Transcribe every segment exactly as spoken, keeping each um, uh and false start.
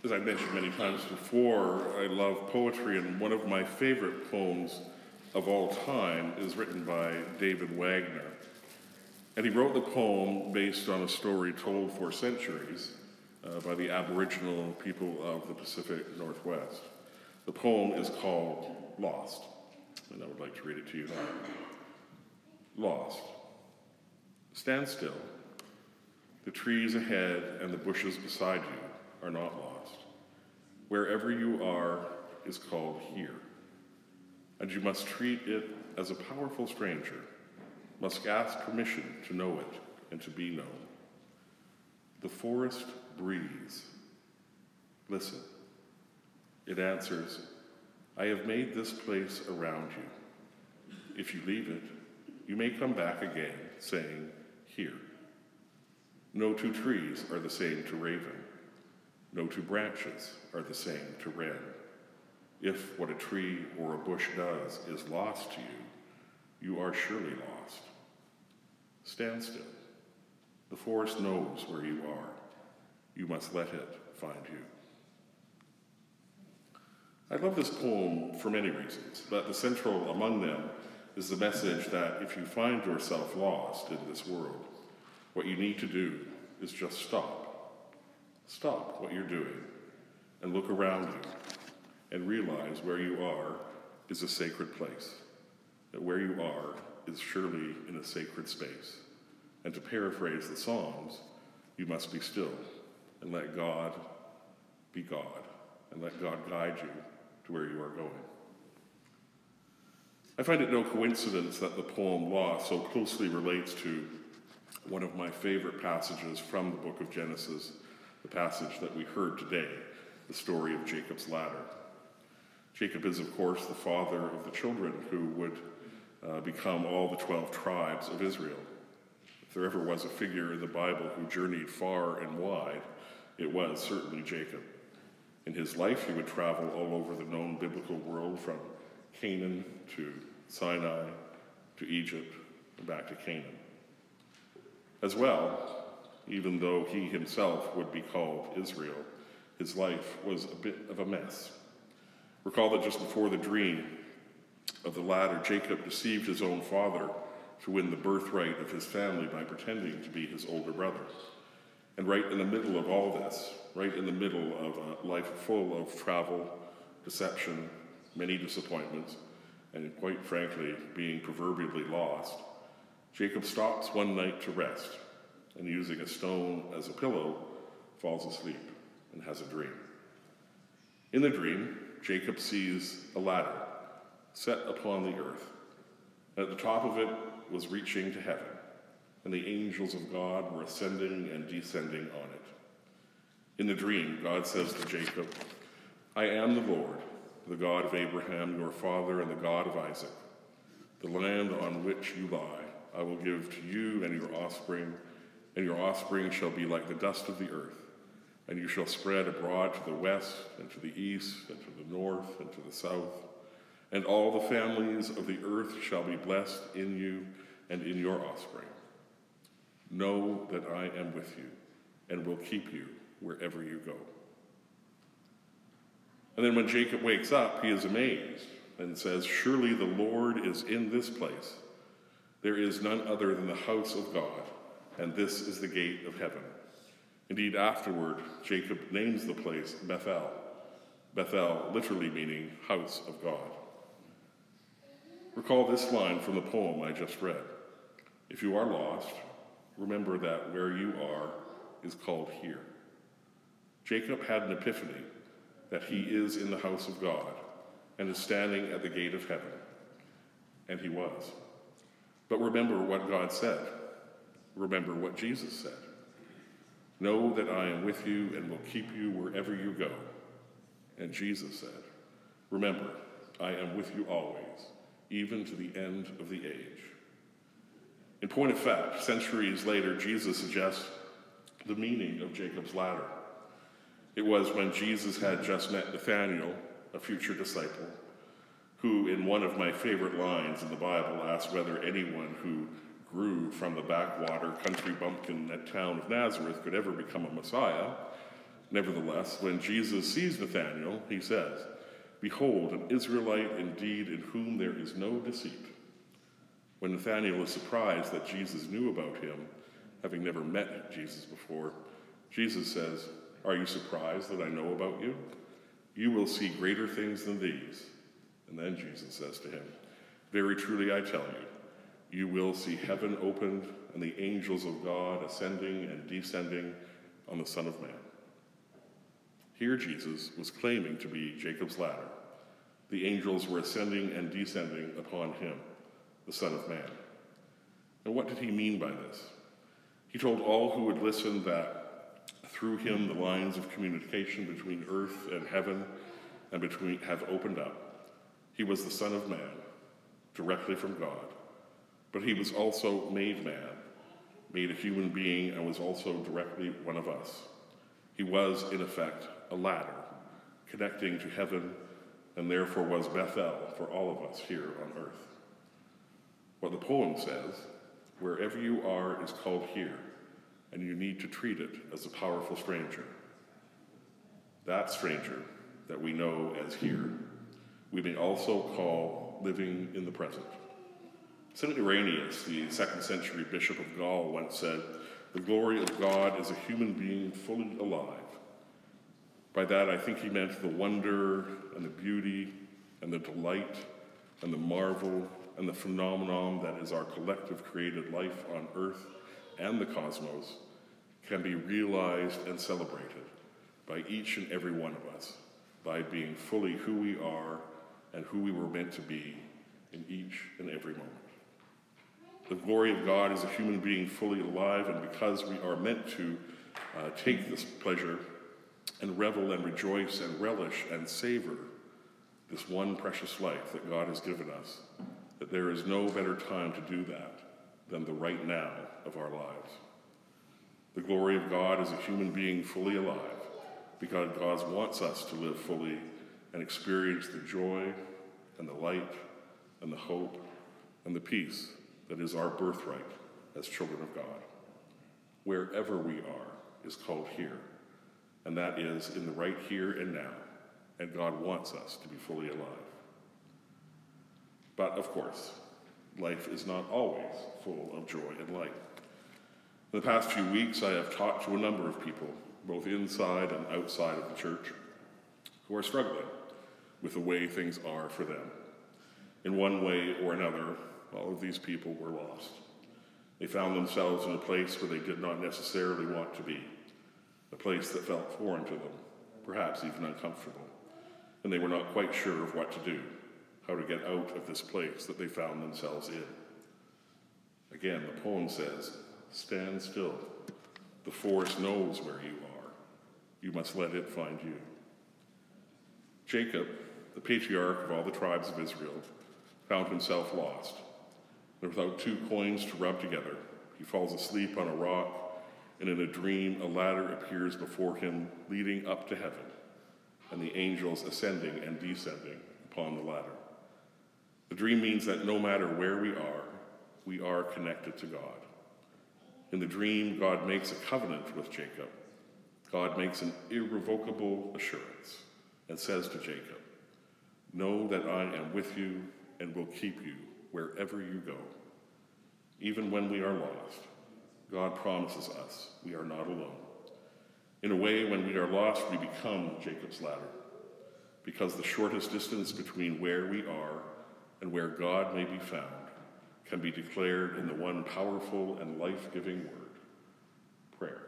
as I've mentioned many times before, I love poetry, and one of my favorite poems of all time is written by David Wagner. And he wrote the poem based on a story told for centuries uh, by the Aboriginal people of the Pacific Northwest. The poem is called Lost, and I would like to read it to you now. Lost. Stand still. The trees ahead and the bushes beside you are not lost. Wherever you are is called here, and you must treat it as a powerful stranger, must ask permission to know it and to be known. The forest breathes. Listen. It answers, I have made this place around you. If you leave it, you may come back again, saying, here. No two trees are the same to raven. No two branches are the same to wren. If what a tree or a bush does is lost to you, you are surely lost. Stand still. The forest knows where you are. You must let it find you. I love this poem for many reasons, but the central among them is the message that if you find yourself lost in this world, what you need to do is just stop. Stop what you're doing and look around you and realize where you are is a sacred place, that where you are is surely in a sacred space. And to paraphrase the Psalms, you must be still and let God be God and let God guide you to where you are going. I find it no coincidence that the poem Lost so closely relates to one of my favorite passages from the book of Genesis, the passage that we heard today, the story of Jacob's ladder. Jacob is, of course, the father of the children who would uh, become all the twelve tribes of Israel. If there ever was a figure in the Bible who journeyed far and wide, it was certainly Jacob. In his life, he would travel all over the known biblical world, from Canaan to Sinai to Egypt and back to Canaan. As well, even though he himself would be called Israel, his life was a bit of a mess. Recall that just before the dream of the ladder, Jacob deceived his own father to win the birthright of his family by pretending to be his older brother. And right in the middle of all this, right in the middle of a life full of travel, deception, many disappointments, and quite frankly, being proverbially lost, Jacob stops one night to rest, and using a stone as a pillow, falls asleep and has a dream. In the dream, Jacob sees a ladder set upon the earth. At the top of it was reaching to heaven, and the angels of God were ascending and descending on it. In the dream, God says to Jacob, I am the Lord, the God of Abraham, your father, and the God of Isaac. The land on which you lie, I will give to you and your offspring, and your offspring shall be like the dust of the earth, and you shall spread abroad to the west, and to the east, and to the north, and to the south. And all the families of the earth shall be blessed in you and in your offspring. Know that I am with you, and will keep you wherever you go. And then when Jacob wakes up, he is amazed and says, surely the Lord is in this place. There is none other than the house of God, and this is the gate of heaven. Indeed, afterward, Jacob names the place Bethel. Bethel literally meaning house of God. Recall this line from the poem I just read. If you are lost, remember that where you are is called here. Jacob had an epiphany that he is in the house of God and is standing at the gate of heaven. And he was. But remember what God said. Remember what Jesus said. Know that I am with you and will keep you wherever you go. And Jesus said, remember, I am with you always, even to the end of the age. In point of fact, centuries later, Jesus suggests the meaning of Jacob's ladder. It was when Jesus had just met Nathanael, a future disciple, who in one of my favorite lines in the Bible asked whether anyone who grew from the backwater country bumpkin town of Nazareth could ever become a Messiah. Nevertheless, when Jesus sees Nathanael, he says, "Behold, an Israelite indeed, in whom there is no deceit." When Nathanael is surprised that Jesus knew about him, having never met Jesus before, Jesus says, "Are you surprised that I know about you? You will see greater things than these." And then Jesus says to him, "Very truly I tell you, you will see heaven opened and the angels of God ascending and descending on the Son of Man." Here Jesus was claiming to be Jacob's ladder. The angels were ascending and descending upon him, the Son of Man. And what did he mean by this? He told all who would listen that through him the lines of communication between earth and heaven and between have opened up. He was the Son of Man, directly from God, but he was also made man, made a human being, and was also directly one of us. He was, in effect, a ladder connecting to heaven, and therefore was Bethel for all of us here on earth. What the poem says, wherever you are is called here, and you need to treat it as a powerful stranger. That stranger that we know as here, we may also call living in the present. Saint Irenaeus, the second century bishop of Gaul, once said, "The glory of God is a human being fully alive." By that, I think he meant the wonder and the beauty and the delight and the marvel and the phenomenon that is our collective created life on earth and the cosmos can be realized and celebrated by each and every one of us by being fully who we are and who we were meant to be in each and every moment. The glory of God is a human being fully alive, and because we are meant to uh, take this pleasure and revel and rejoice and relish and savor this one precious life that God has given us, that there is no better time to do that than the right now of our lives. The glory of God is a human being fully alive because God wants us to live fully and experience the joy and the light and the hope and the peace that is our birthright as children of God. Wherever we are is called here, and that is in the right here and now, and God wants us to be fully alive. But of course, life is not always full of joy and light. In the past few weeks, I have talked to a number of people, both inside and outside of the church, who are struggling with the way things are for them. In one way or another, all of these people were lost. They found themselves in a place where they did not necessarily want to be, a place that felt foreign to them, perhaps even uncomfortable, and they were not quite sure of what to do, how to get out of this place that they found themselves in. Again, the poem says, "Stand still. The forest knows where you are. You must let it find you." Jacob, the patriarch of all the tribes of Israel, found himself lost. And without two coins to rub together, he falls asleep on a rock, and in a dream a ladder appears before him leading up to heaven, and the angels ascending and descending upon the ladder. The dream means that no matter where we are, we are connected to God. In the dream, God makes a covenant with Jacob. God makes an irrevocable assurance and says to Jacob, "Know that I am with you and will keep you wherever you go." Even when we are lost, God promises us we are not alone. In a way, when we are lost, we become Jacob's ladder, because the shortest distance between where we are and where God may be found can be declared in the one powerful and life-giving word, prayer.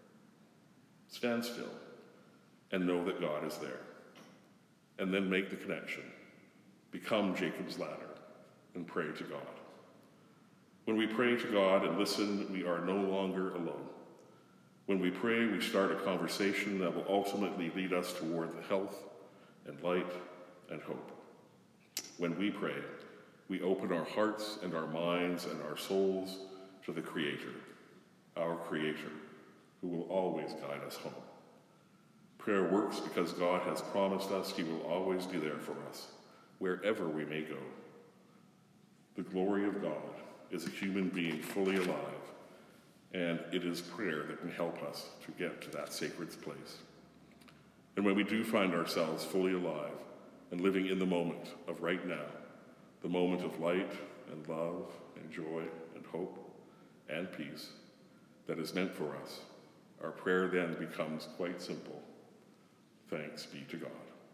Stand still and know that God is there, and then make the connection. Become Jacob's ladder and pray to God. When we pray to God and listen, we are no longer alone. When we pray, we start a conversation that will ultimately lead us toward the health and light and hope. When we pray, we open our hearts and our minds and our souls to the Creator, our Creator, who will always guide us home. Prayer works because God has promised us He will always be there for us, wherever we may go. The glory of God is a human being fully alive, and it is prayer that can help us to get to that sacred place. And when we do find ourselves fully alive and living in the moment of right now, the moment of light and love and joy and hope and peace that is meant for us, our prayer then becomes quite simple. Thanks be to God.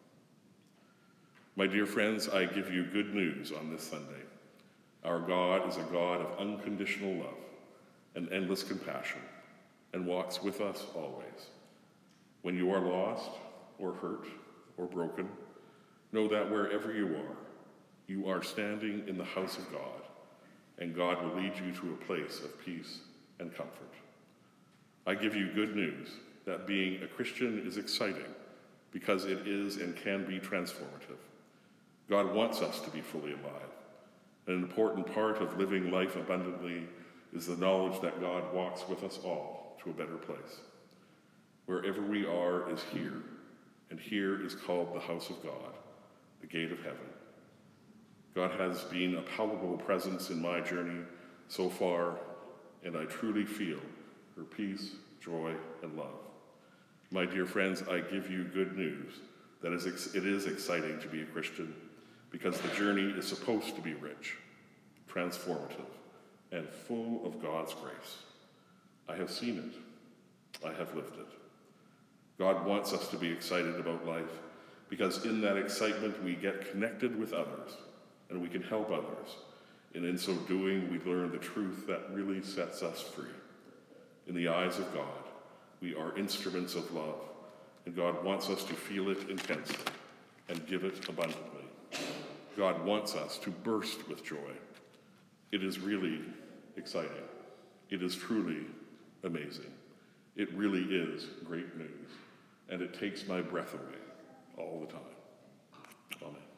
My dear friends, I give you good news on this Sunday. Our God is a God of unconditional love and endless compassion and walks with us always. When you are lost or hurt or broken, know that wherever you are, you are standing in the house of God, and God will lead you to a place of peace and comfort. I give you good news that being a Christian is exciting because it is and can be transformative. God wants us to be fully alive. An important part of living life abundantly is the knowledge that God walks with us all to a better place. Wherever we are is here, and here is called the house of God, the gate of heaven. God has been a palpable presence in my journey so far, and I truly feel her peace, joy, and love. My dear friends, I give you good news that it is exciting to be a Christian because the journey is supposed to be rich, transformative, and full of God's grace. I have seen it. I have lived it. God wants us to be excited about life because in that excitement we get connected with others and we can help others. And in so doing, we learn the truth that really sets us free. In the eyes of God, we are instruments of love, and God wants us to feel it intensely and give it abundantly. God wants us to burst with joy. It is really exciting. It is truly amazing. It really is great news, and it takes my breath away all the time. Amen.